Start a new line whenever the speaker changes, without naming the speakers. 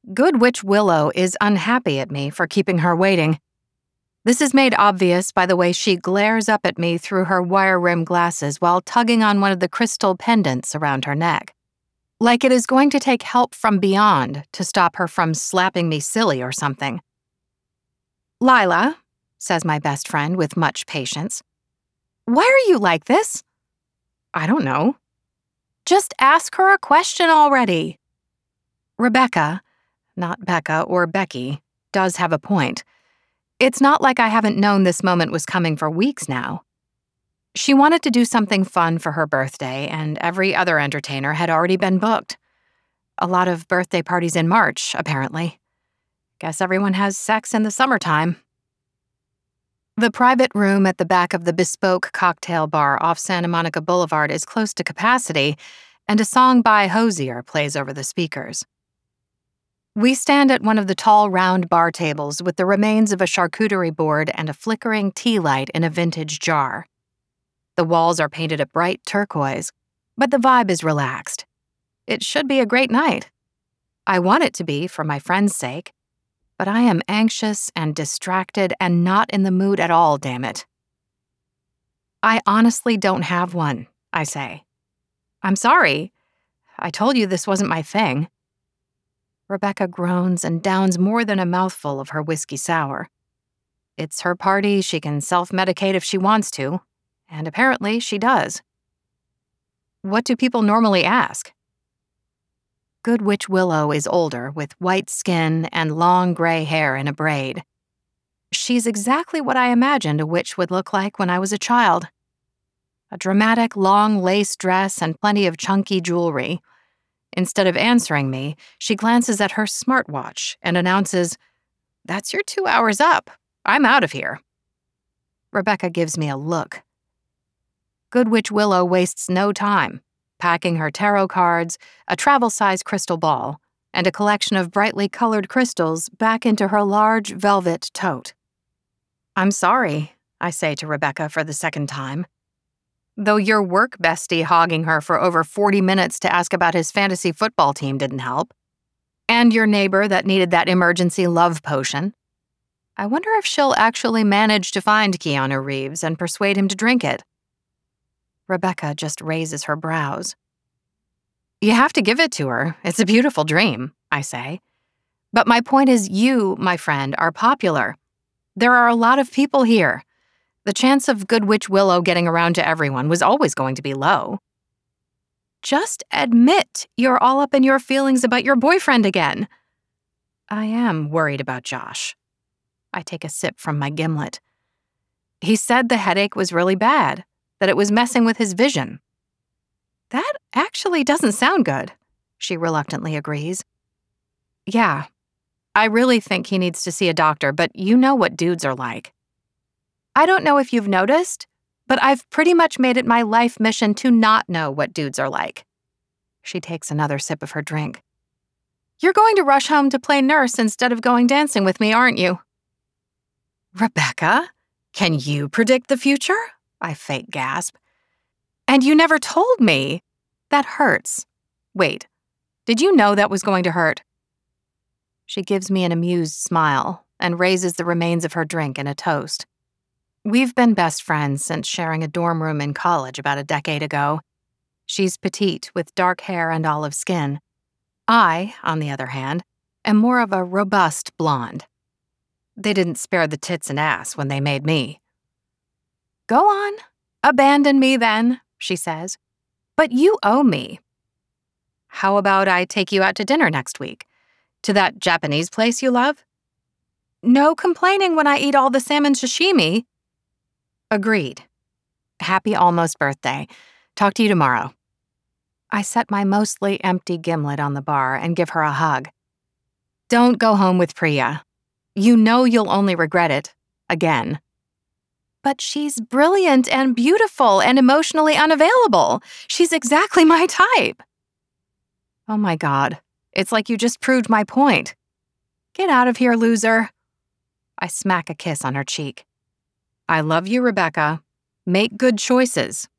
Good Witch Willow is unhappy at me for keeping her waiting. This is made obvious by the way she glares up at me through her wire-rimmed glasses while tugging on one of the crystal pendants around her neck. Like it is going to take help from beyond to stop her from slapping me silly or something. "Lila," says my best friend with much patience, "why are you like this?" "I don't know." "Just ask her a question already." Rebecca, not Becca or Becky, does have a point. It's not like I haven't known this moment was coming for weeks now. She wanted to do something fun for her birthday, and every other entertainer had already been booked. A lot of birthday parties in March, apparently. Guess everyone has sex in the summertime. The private room at the back of the bespoke cocktail bar off Santa Monica Boulevard is close to capacity, and a song by Hozier plays over the speakers. We stand at one of the tall, round bar tables with the remains of a charcuterie board and a flickering tea light in a vintage jar. The walls are painted a bright turquoise, but the vibe is relaxed. It should be a great night. I want it to be for my friend's sake, but I am anxious and distracted and not in the mood at all, damn it. "I honestly don't have one," I say. "I'm sorry. I told you this wasn't my thing." Rebecca groans and downs more than a mouthful of her whiskey sour. It's her party, she can self-medicate if she wants to, and apparently she does. What do people normally ask? Good Witch Willow is older, with white skin and long gray hair in a braid. She's exactly what I imagined a witch would look like when I was a child. A dramatic, long lace dress and plenty of chunky jewelry. Instead of answering me, she glances at her smartwatch and announces, "That's your 2 hours up. I'm out of here." Rebecca gives me a look. Good Witch Willow wastes no time, packing her tarot cards, a travel-size crystal ball, and a collection of brightly colored crystals back into her large velvet tote. "I'm sorry," I say to Rebecca for the second time. Though your work bestie hogging her for over 40 minutes to ask about his fantasy football team didn't help. And your neighbor that needed that emergency love potion. I wonder if she'll actually manage to find Keanu Reeves and persuade him to drink it. Rebecca just raises her brows. "You have to give it to her. It's a beautiful dream," I say. "But my point is you, my friend, are popular. There are a lot of people here. The chance of Good Witch Willow getting around to everyone was always going to be low. Just admit you're all up in your feelings about your boyfriend again." I am worried about Josh. I take a sip from my gimlet. He said the headache was really bad, that it was messing with his vision. That actually doesn't sound good, she reluctantly agrees. Yeah, I really think he needs to see a doctor, but you know what dudes are like. I don't know if you've noticed, but I've pretty much made it my life mission to not know what dudes are like. She takes another sip of her drink. You're going to rush home to play nurse instead of going dancing with me, aren't you? Rebecca, can you predict the future? I fake gasp. And you never told me. That hurts. Wait, did you know that was going to hurt? She gives me an amused smile and raises the remains of her drink in a toast. We've been best friends since sharing a dorm room in college about a decade ago. She's petite with dark hair and olive skin. I, on the other hand, am more of a robust blonde. They didn't spare the tits and ass when they made me. Go on, abandon me then, she says. But you owe me. How about I take you out to dinner next week? To that Japanese place you love? No complaining when I eat all the salmon sashimi. Agreed. Happy almost birthday. Talk to you tomorrow. I set my mostly empty gimlet on the bar and give her a hug. Don't go home with Priya. You know you'll only regret it. Again. But she's brilliant and beautiful and emotionally unavailable. She's exactly my type. Oh my God. It's like you just proved my point. Get out of here, loser. I smack a kiss on her cheek. I love you, Rebecca. Make good choices.